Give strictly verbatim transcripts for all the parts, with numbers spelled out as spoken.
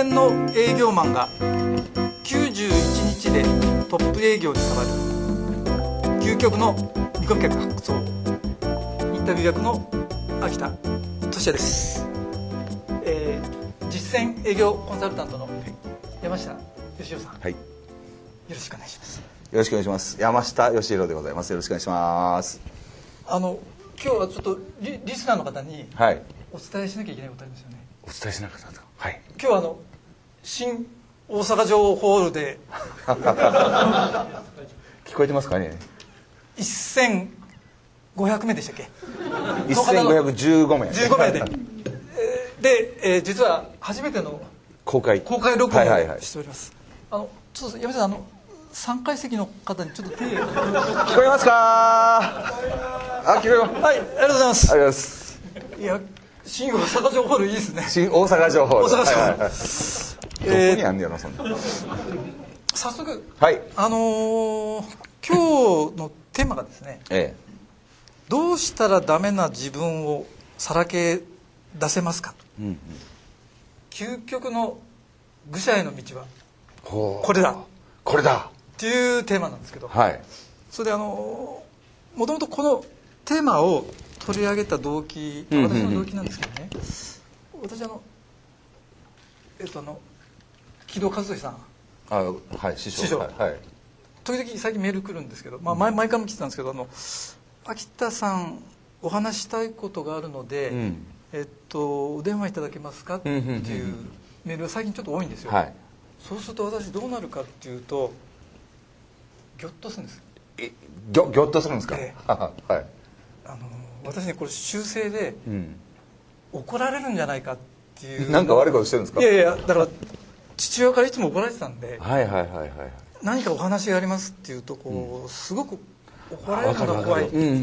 線の営業マンがきゅうじゅういちにちでトップ営業に変わる究極の見込み客発想。インタビュー役の秋田俊也です。えー、実践営業コンサルタントの山下義弘さん、はい、よろしくお願いします。 よろしくお願いします。山下義弘でございます。よろしくお願いします。 あの今日はちょっと リ, リスナーの方にお伝えしなきゃいけないことありますよね。 お伝えしなかったんですか。はい。 今日はあの新大阪城ホールで聞こえてますかね。 せんごひゃくめいでしたっけ。 せんごひゃくじゅうごめいじゅうごめいでで、えー、実は初めての公開公開録音をしております。はいはいはい、あのちょっと山下さん、あのさんかい席の方にちょっと手聞こえますか。あ、聞こえます。 はい、ありがとうございます。 ありがとうございます。 いや、新大阪城ホールいいですね。 新大阪城ホール。 大阪城ホール。はいはいはい、 どこにあんねやろそんな。 早速、 はい、 あのー、今日のテーマがですね、ええ、どうしたらダメな自分をさらけ出せますかと、うんうん、究極の愚者への道はこれだこれだっていうテーマなんですけど、 はい、 それであのもともとこのテーマを取り上げた動機、私の動機なんですけどね、私あのえっとあの木戸和俊さん、 あ、はい、師匠、 師匠、 はいはい、 時々最近メール来るんですけど、まあ、前, 前からも来てたんですけど、あの秋田さんお話したいことがあるので、うん、えっとお電話いただけますかっていうメールが最近ちょっと多いんですよ、はい、そうすると私どうなるかっていうとギョッとするんです。 え、ギョ、ギョッとするんですか、えーはい、 あの私ねこれ修正で、うん、怒られるんじゃないかっていう。 なんか悪いことしてるんですか。 いやいや、だから父親からいつも怒られてたんで、 はいはいはいはい、 何かお話がありますっていうとこう、うん、すごく怒られるのが怖い。うんうんうん、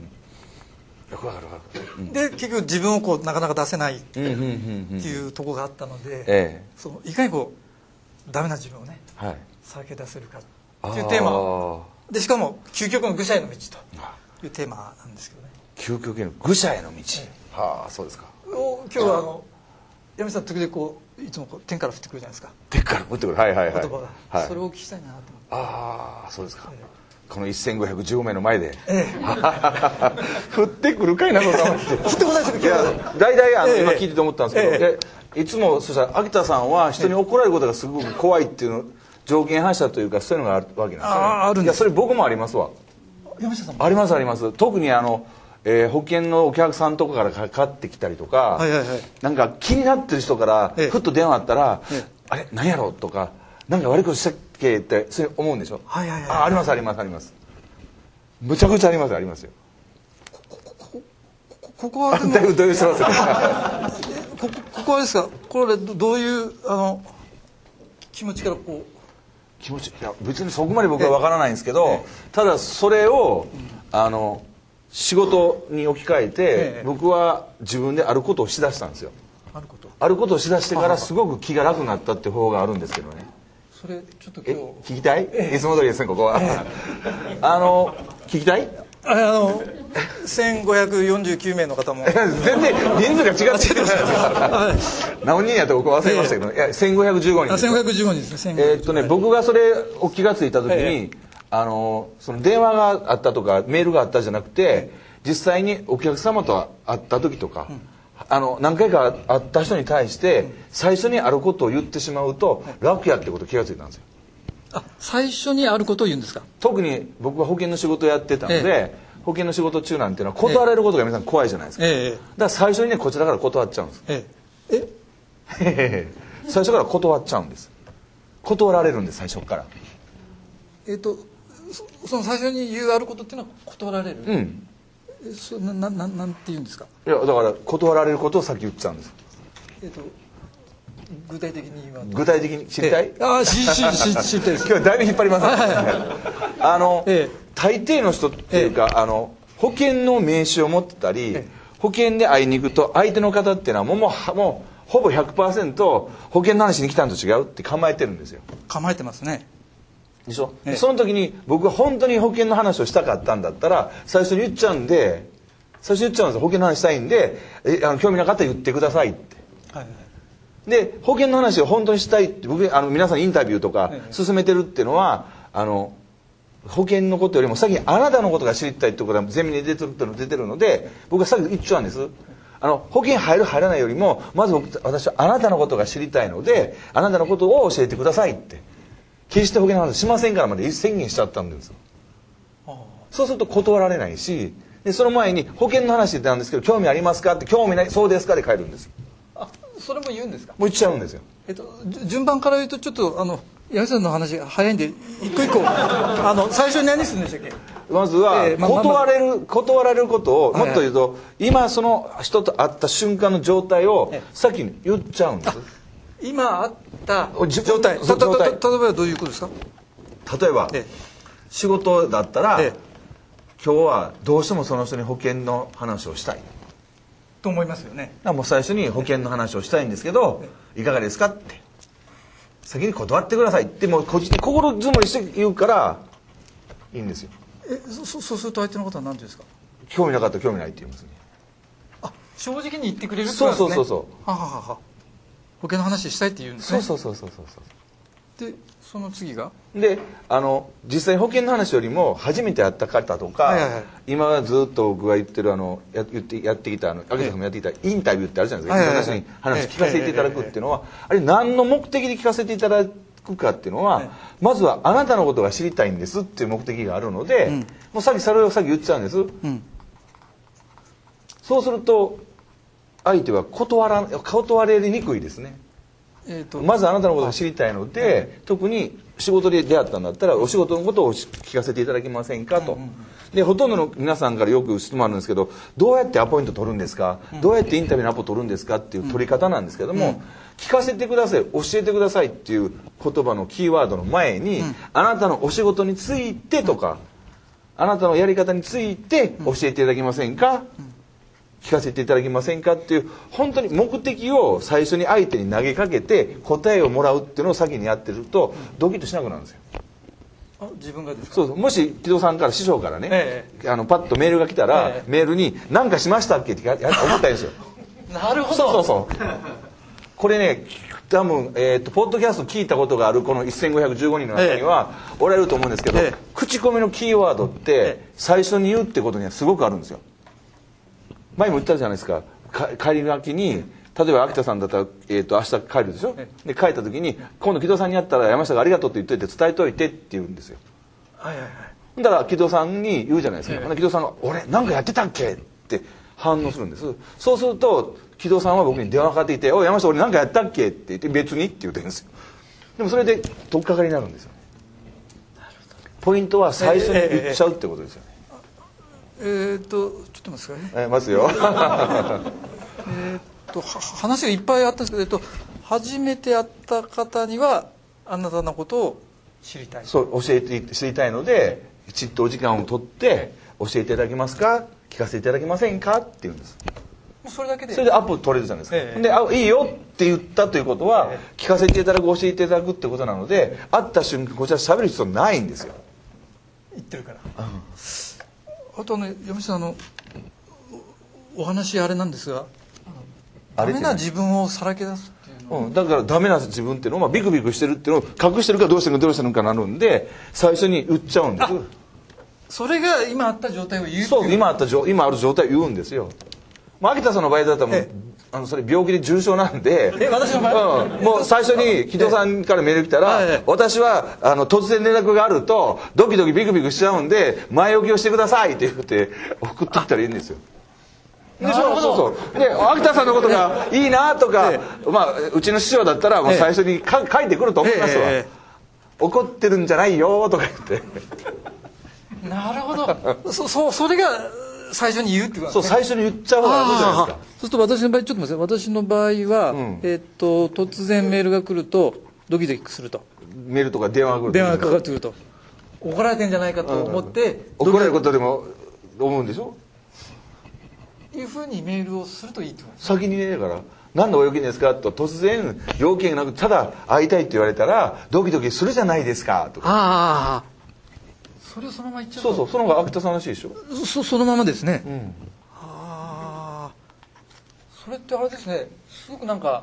分かる分かる、うん、 で結局自分をこうなかなか出せないっていうところがあったので、ええ、そのいかにこうダメな自分をね、はい、さらけ出せるかっていうテーマで、しかも究極の愚者への道というテーマなんですけどね。 究極の愚者への道、ええ、はあ、そうですか。 今日はあの山下さん時々こういつもこう天から降ってくるじゃないですか。 天から降ってくる、はいはいはい、 言葉が、はい、それをお聞きしたいなと思って。 ああ、そうですか、ええ、このせんごひゃくじゅうごめいの前で、 ええ、 降ってくるかいなことは降ってこないですけど、 大体あの、ええ、今聞いてて思ったんですけど、ええ、いつもそしたら秋田さんは人に怒られることがすごく怖いっていうの条件反射というかそういうのがあるわけなんですよね。 あ、あるんです。 いや、それ僕もありますわ。 山下さんもありますあります。特にあの、えー、保険のお客さんとかからかかってきたりとか、はいはいはい、なんか気になってる人からふっと電話あったら、ええ、あれ何やろとか、なんか悪いことしたっけってそう思うんでしょ。 はいはいはい、 あ、ありますありますあります。むちゃくちゃありますありますよ。 ここここここはでもだいぶ動揺してますよこここはですか。これどういうあの気持ちからこう気持ち、いや別にそこまで僕は分からないんですけど、ええ、ただそれを、うん、あの仕事に置き換えて、ええ、僕は自分であることをしだしたんですよ。 あることあることをしだしてからすごく気が楽になったっていう方があるんですけどね。 それちょっと今日聞きたい、ええ、いつも通りですねここは、ええ、あの聞きたい。 あのせんごひゃくよんじゅうきゅうめいの方も全然人数が違ってきてるじゃないですか。何人やったか僕忘れましたけど、ええ、いやせんごひゃくじゅうごにんです。 せんごひゃくじゅうごにんですね。 えーっとね僕がそれを気がついた時に、ええ、あのその電話があったとかメールがあったじゃなくて、ええ、実際にお客様と会った時とか、うん、あの何回か会った人に対して最初にあることを言ってしまうと楽やってこと気がついたんですよ。 あ、最初にあることを言うんですか。 特に僕は保険の仕事をやってたので、ええ、保険の仕事中なんていうのは断られることが皆さん怖いじゃないですか、ええ、だから最初にねこちらから断っちゃうんです。 えええ最初から断っちゃうんです。断られるんです最初から。 えっとその最初に言うあることっていうのは断られる。うん。そななななんて言うんですか。 いやだから断られることを先言っちゃうんです。 えっと具体的に言わんと。 具体的に知りたい？ ああ、知りたいです。今日はだいぶ引っ張りますね。あの、ええ、大抵の人っていうか、ええ、あの保険の名刺を持ってたり、ええ、保険で会いに行くと相手の方っていうのはもうもうもうほぼ ひゃくパーセント 保険の話に来たのと違うって構えてるんですよ。 構えてますね。 でしょ、ええ、その時に僕が本当に保険の話をしたかったんだったら最初に言っちゃうんで最初に言っちゃうんですよ。保険の話したいんでえあの興味なかったら言ってくださいって。はいはい、 で保険の話を本当にしたいって僕あの皆さんインタビューとか進めてるっていうのはあの保険のことよりも先にあなたのことが知りたいってことが前面に出てるっての出てるので僕はさっき言っちゃうんです。あの保険入る入らないよりもまず僕私はあなたのことが知りたいのであなたのことを教えてくださいって決して保険の話しませんからまで宣言しちゃったんです。そうすると断られないしでその前に保険の話ってなんですけど興味ありますかって興味ないそうですかで帰るんです。 あ、それも言うんですか。 もう言っちゃうんですよ。 えっと順番から言うとちょっとあの八木さんの話が早いんで一個一個あの最初に何するんでしたっけ。 まずはえーま断れる断られることをもっと言うと今その人と会った瞬間の状態を先に言っちゃうんです。 今あったじ状態たた状態た例えばどういうことですか。 例えばええ仕事だったらええ今日はどうしてもその人に保険の話をしたいと思いますよね。 だからもう最初に保険の話をしたいんですけどいかがですかって先に断ってくださいってもうこっちに心づもりして言うからいいんですよ。 えそそうすると相手のことは何て言うんですか。 興味なかったら興味ないって言いますね。 あ、正直に言ってくれるってことですね。 そうそうそうそうはははは保険の話したいって言うんですね。 そうそうそうそうそうでその次がであの実際に保険の話よりも初めて会った方とか、 はいはいはい、 今ずっと僕が言ってるあのや言ってやってきたあの秋田さんもやってきたインタビューってあるじゃないですか、 はいはいはい、 私に話聞かせていただくっていうのは、あれ何の目的で聞かせていただくかっていうのは、はい、まずはあなたのことが知りたいんですっていう目的があるので、うん、もうさっきそれをさっき言っちゃうんです、うん、そうすると相手は断ら断れにくいですね。えー、とまずあなたのことが知りたいので、はい、特に仕事で出会ったんだったらお仕事のことを聞かせていただけませんかと、うんうんうん、でほとんどの皆さんからよく質問あるんですけどどうやってアポイント取るんですか、うん、どうやってインタビューのアポ取るんですかっていう取り方なんですけども、うん、聞かせてください教えてくださいっていう言葉のキーワードの前に、うん、あなたのお仕事についてとか、うん、あなたのやり方について教えていただけませんか、うん聞かせていただけませんかっていう本当に目的を最初に相手に投げかけて答えをもらうっていうのを先にやってるとドキッとしなくなるんですよ。 あ自分がですか。 そうそうもし木戸さんから師匠からね、ええ、あのパッとメールが来たら、ええ、メールに何かしましたっけって思ったんですよ。 なるほど。 そうそうそうこれね多分、えー、とポッドキャスト聞いたことがあるこのせんごひゃくじゅうごにんの中にはおられると思うんですけど、ええ、口コミのキーワードって最初に言うってことにはすごくあるんですよ。前も言ったじゃないですか帰りがきに例えば秋田さんだったら、えー、と明日帰るでしょで帰った時に今度木戸さんに会ったら山下がありがとうって言っといて伝えといてって言うんですよ。はいはいはいだから木戸さんに言うじゃないですか、はい、木戸さんが「俺なんかやってたっけ?」って反応するんです。そうすると木戸さんは僕に電話かかってきて「おい山下俺なんかやったっけ?」って言って「別に」って言ってるんですよ。でもそれで取っかかりになるんですよね。ポイントは最初に言っちゃうってことですよね。 えー、っとちょっと待ってくださいね。 えますよ。 えっと話がいっぱいあったんですけど、えっと、初めて会った方にはあなたのことを知りたい。 そう教えて知りたいのできちっとお時間を取って教えていただけますか聞かせていただけませんかって言うんです。 それだけでそれでアップ取れるじゃないですか。 ええ、 であいいよって言ったということは、ええ、聞かせていただく教えていただくってことなので会った瞬間こちら喋る必要ないんですよ。 言ってるから。うんあとね山下さんあのお話あれなんですがダメな自分をさらけ出すっていうの、 うん、だからダメな自分っていうのはビクビクしてるっていうのを隠してるかどうしてるかどうしてるかなるんで最初に言っちゃうんです。 それが今あった状態を言う。 そう今あった今ある状態を言うんですよ。まあ、秋田さんの場合だったらもうあのそれ病気で重症なんでえ私の場合、 うん、もう最初に木戸さんからメール来たら私はあの突然連絡があるとドキドキビクビクしちゃうんで前置きをしてくださいって言って送ってきたらいいんですよ。でそうそうそうで秋田さんのことがいいなとか、まあ、うちの師匠だったらもう最初にか書いてくると思いますわ。怒ってるんじゃないよとか言ってなるほどそ, そ, それが最初に言うってことそう最初に言っちゃう方がいいじゃないですか。そうすると私の場合ちょっと待って私の場合は、うん、えー、っと突然メールが来るとドキドキするとメールとか電話が来る電話がかかってくると怒られてんじゃないかと思って、 うん、怒られることでも思うんでしょいうふうにメールをするといいってことです先にねだから何のご用件ですかと突然要件がなくただ会いたいって言われたらドキドキするじゃないですかとかああそれをそのまま言っちゃうとそうそうその方が秋田さんらしいでしょ。 そ, そのままですね、 うん、 ああそれってあれですねすごくなんか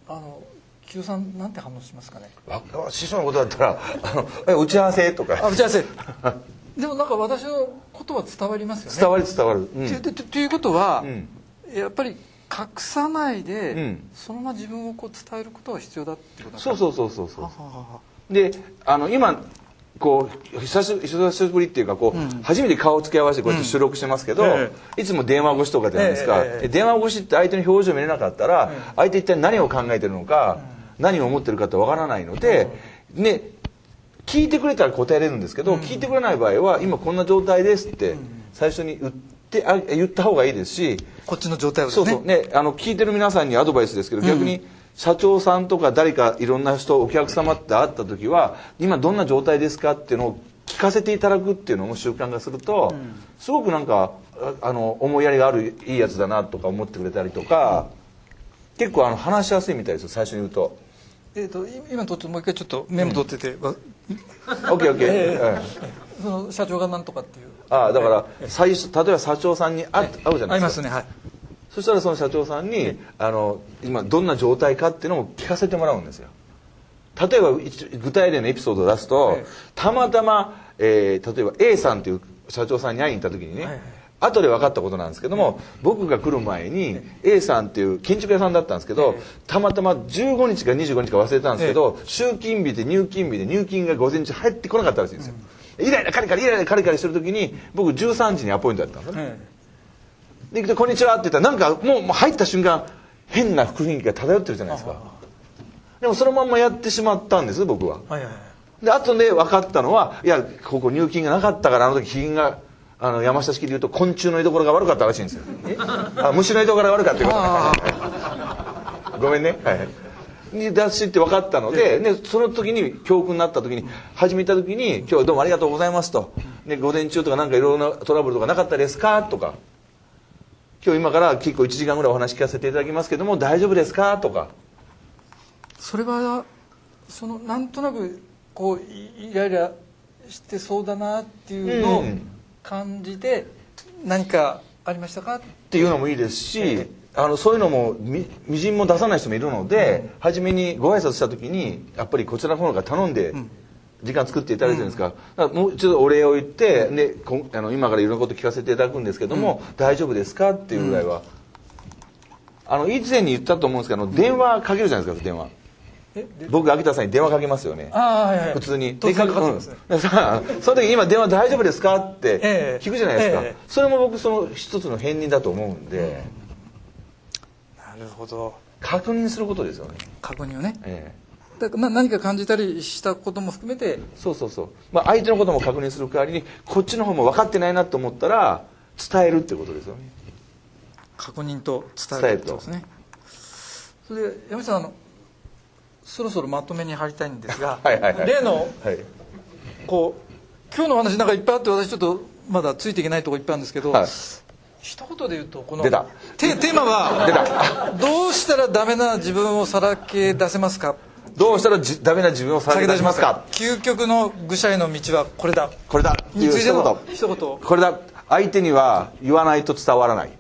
あの木戸さんなんて反応しますかね。 わ師匠のことだったらあのえ打ち合わせとかあ打ち合わせでもなんか私のことは伝わりますよね。 伝わる伝わる、うん、 と, と, ということは、うん、やっぱり隠さないで、うん、そのまま自分をこう伝えることが必要だってことなんですか。そうそうそうそうそうであの今こう久し久しぶりっていうかこう、うん、初めて顔を付け合わせてこうやって収録してますけど、うんええ、いつも電話越しとかじゃないですか、ええ、電話越しって相手の表情見れなかったら、ええ、相手一体何を考えてるのか、うん、何を思ってるかってわからないので、うん、ね聞いてくれたら答えれるんですけど、うん、聞いてくれない場合は今こんな状態ですって最初に言ってあ言った方がいいですし、こっちの状態をですね。 そうそうね、あの聞いてる皆さんにアドバイスですけど、逆に、うん社長さんとか誰かいろんな人お客様って会った時は今どんな状態ですかっていうのを聞かせていただくっていうのも習慣化すると、うん、すごくなんかあの思いやりがあるいいやつだなとか思ってくれたりとか、うん、結構あの話しやすいみたいですよ最初に言うと。 えーと今とってもう一回ちょっとメモ取ってて、うん、 オッケーオッケー。 その社長がなんとかっていう。 ああだから最初例えば社長さんに会うじゃないですか。 会いますねはい。 そしたらその社長さんにあの今どんな状態かっていうのを聞かせてもらうんですよ。例えば具体例のエピソードを出すと、はい、たまたま、えー、例えば A さんという社長さんに会いに行った時にね、はい、後で分かったことなんですけども、はい、僕が来る前に A さんっていう建築屋さんだったんですけど、はい、たまたまじゅうごにちかにじゅうごにちか忘れたんですけど、はい、集金日で入金日で入金が午前中入ってこなかったらしいんですよ。うん、イライラカリカリイライラカリカリしてる時に僕じゅうさんじにアポイントだったんですね。はいで行くとこんにちはって言ったらなんかもう入った瞬間変な雰囲気が漂ってるじゃないですか。でもそのまんまやってしまったんです僕は。はいはい、で後で分かったのはいやここ入金がなかったからあの時品があの山下式で言うと昆虫の居所が悪かったらしいんですよ。あ虫の居所が悪かったってことごめんね。はいに出しって分かったので、ね、その時に教訓になった時に始めた時に今日どうもありがとうございますと、ね、午前中とかなんかいろいろなトラブルとかなかったですかとか今日今から結構いちじかんぐらいお話聞かせていただきますけども大丈夫ですかとか。 それはそのなんとなくこうイライラしてそうだなっていうのを感じて何かありましたかっていうのもいいですし、えー、あのそういうのも み, みじんも出さない人もいるので、うん、初めにご挨拶した時にやっぱりこちらの方から頼んで、うん時間作っていただいてるんですか、うん、だからもう一度お礼を言ってでこあの今からいろんなこと聞かせていただくんですけども、うん、大丈夫ですかっていうぐらいは、うん、あの以前に言ったと思うんですけど電話かけるじゃないですか電話え僕秋田さんに電話かけますよねあ、はいはい、普通に突然かかってますね、 うん、その時に今電話大丈夫ですかって聞くじゃないですか、えええ、それも僕その一つの片鱗だと思うんで、うん、 なるほど確認することですよね確認をね、ええだから何か感じたりしたことも含めてそうそうそう、まあ、相手のことも確認する代わりにこっちの方も分かってないなと思ったら伝えるってことですよね確認と伝えるってことですねそれで山下さんあのそろそろまとめに入りたいんですがはいはい、はい、例の、はい、こう今日の話なんかいっぱいあって私ちょっとまだついていけないところいっぱいあるんですけど、はい一言で言うとこの テ, テーマは出たどうしたらダメな自分をさらけ出せますかどうしたらじダメな自分をさらけ出しますか究極の愚者への道はこれだこれだについての一言これだ相手には言わないと伝わらない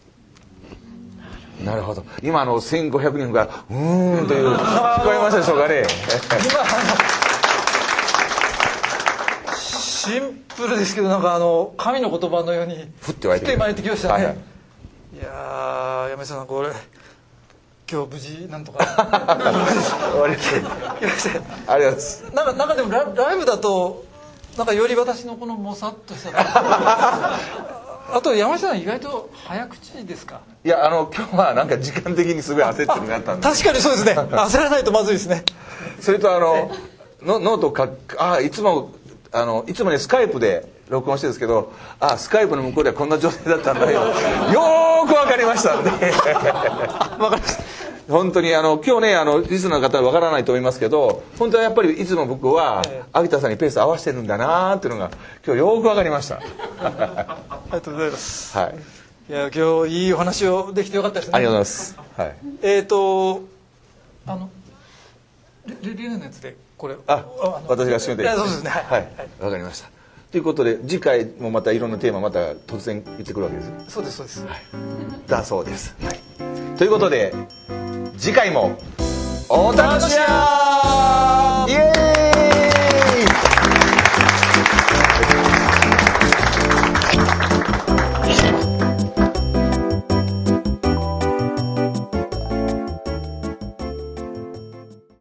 なるほど今あのせんごひゃくにんがうーんという聞こえましたでしょうかねシンプルですけどなんかあの神の言葉のように降って湧いてきましたね、はいはい、いや山下さんこれ今日無事なんとか終わりですありがとうございますなんかなんかでも ラ, ライブだとなんかより私のこのもさっとしたあと山下さん意外と早口ですかいやあの今日はなんか時間的にすごい焦ってるのがあったんで確かにそうですね焦らないとまずいですねそれとあのノート書くあいつもあのいつもねスカイプで録音してるんですけどあスカイプの向こうではこんな状態だったんだよよーく分かりましたんで分かりました本当にあの今日ねあのリスナーの方は分からないと思いますけど本当はやっぱりいつも僕は秋田さんにペース合わせてるんだなっていうのが今日よーく分かりましたありがとうございます、はい、いや今日いいお話をできてよかったですねありがとうございます、はい、 えっ、ー、とあのレリーナのやつでこれあ私が締めていいですそうですねはい、 はい、分かりましたということで次回もまたいろんなテーマまた突然言ってくるわけですそうですそうです、 はい、だそうです、はい、ということで次回もお楽しみやー。